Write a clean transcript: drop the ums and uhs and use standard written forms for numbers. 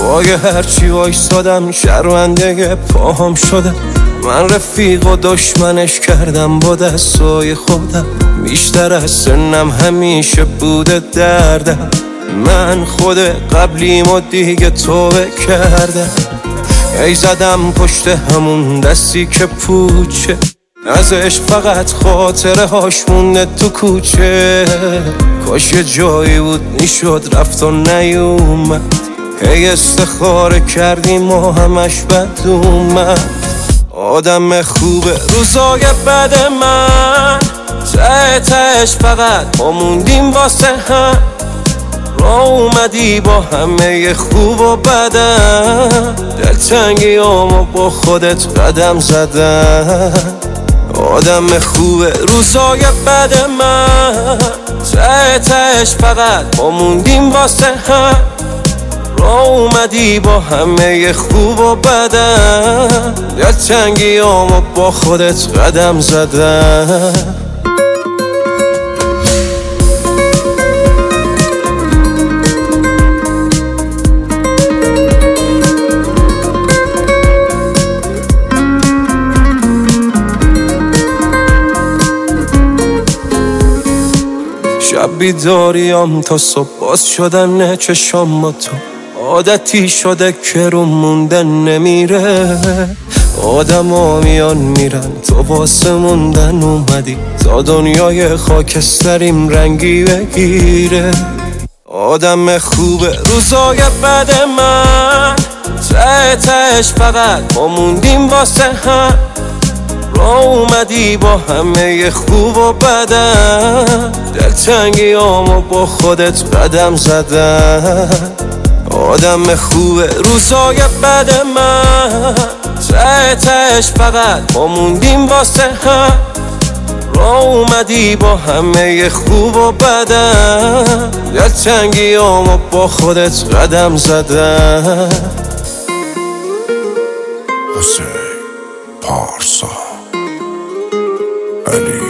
پای هرچی وایسادم شرمنده پاهم شدم. من رفیق و دشمنش کردم با دستای خودم. بیشتر از سنم همیشه بوده دردم. من خود قبلیم و دیگه توبه کردم. ای زدم پشت همون دستی که پوچه، ازش فقط خاطره هاش مونده تو کوچه. کاش یه جایی بود میشد رفت و نیومد. هی استخاره کردیم و همش بد اومد. آدم خوبه روزای بد من، ته تهش فقط ما موندیم واسه هم. راه اومدی با همه خوب و بدم، دلتنگیامو با خودت قدم زدم. آدم خوبه روزای بد من، ته تهش فقط ما موندیم واسه هم. راه اومدی با همه خوب و بدم، دلتنگیامو با خودت قدم زدم. شب بیداریم تا صبح باز شدن چشام با تو. عادتی شده که رو موندن نمیره. آدم ها میان میرن تو واسه موندن اومدی. تا دنیای خاکستریم رنگی بگیره. آدم خوبه روزای بد من، ته تهش فقط ما موندیم واسه هم. راه اومدی با همه خوب و بدم، دلتنگیامو با خودت قدم زدم. آدم خوبه روزای بد من، ته تهش فقط ما موندیم واسه هم. راه اومدی با همه خوب و بدم، دلتنگیامو با خودت قدم زدم. حسین پارسا علی